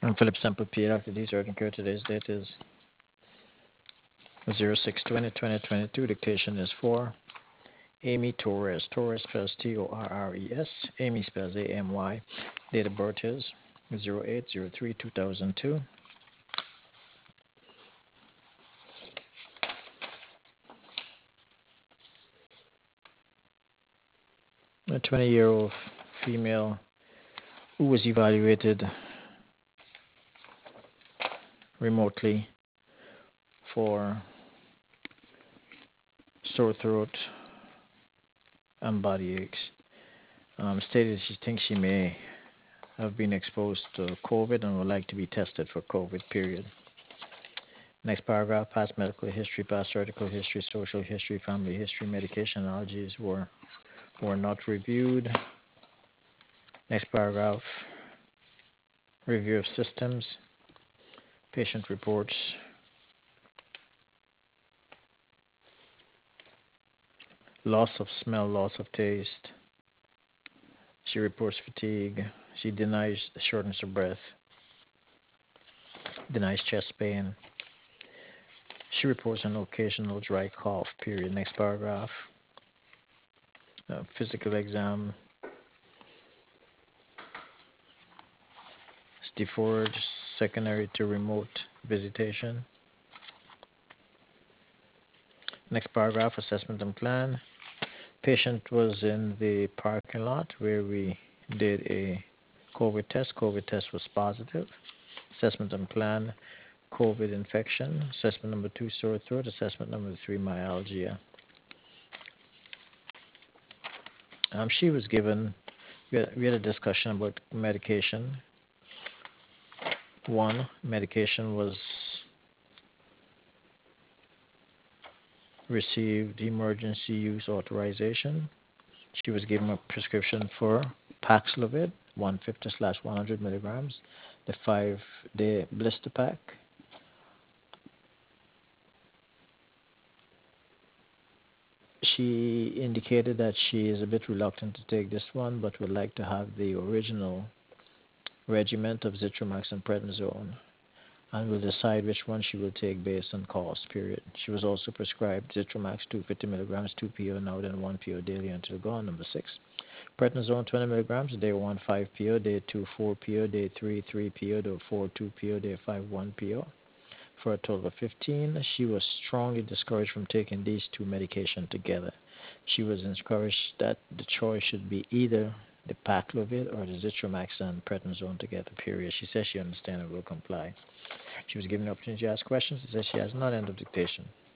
I'm Philip Semple, P. Dr. D. Surgeon Care. Today's date is 06/20/2022. Dictation is for Amy Torres. Torres spells Torres. Amy spells AMY. Date of birth is 08/03/2002. A 20-year-old female who was evaluated remotely for sore throat and body aches. Stated she thinks she may have been exposed to COVID and would like to be tested for COVID, period. Next paragraph, past medical history, past surgical history, social history, family history, medication allergies were not reviewed. Next paragraph, review of systems, patient reports, loss of smell, loss of taste. She reports fatigue. She denies shortness of breath, denies chest pain. She reports an occasional dry cough, period. Next paragraph, physical exam, is deferred, secondary to remote visitation. Next paragraph, assessment and plan. Patient was in the parking lot where we did a COVID test. COVID test was positive. Assessment and plan, COVID infection. Assessment number 2, sore throat. Assessment number 3, myalgia. She was given, we had a discussion about medication. One, medication was received emergency use authorization. She was given a prescription for Paxlovid, 150/100 milligrams, the 5-day blister pack. She indicated that she is a bit reluctant to take this one, but would like to have the original regimen of Zithromax and prednisone, and will decide which one she will take based on cost, period. She was also prescribed Zithromax 250 milligrams, 2 PO now, then 1 PO daily until gone. Number 6. Prednisone 20 milligrams, day 1, 5 PO, day 2, 4 PO, day 3, 3 PO, day 4, 2 PO, day 5, 1 PO, for a total of 15. She was strongly discouraged from taking these two medications together. She was encouraged that the choice should be either the Paxlovid or the Zithromax and prednisone together, period. She says she understands and will comply. She was given the opportunity to ask questions. She says she has not. End of dictation.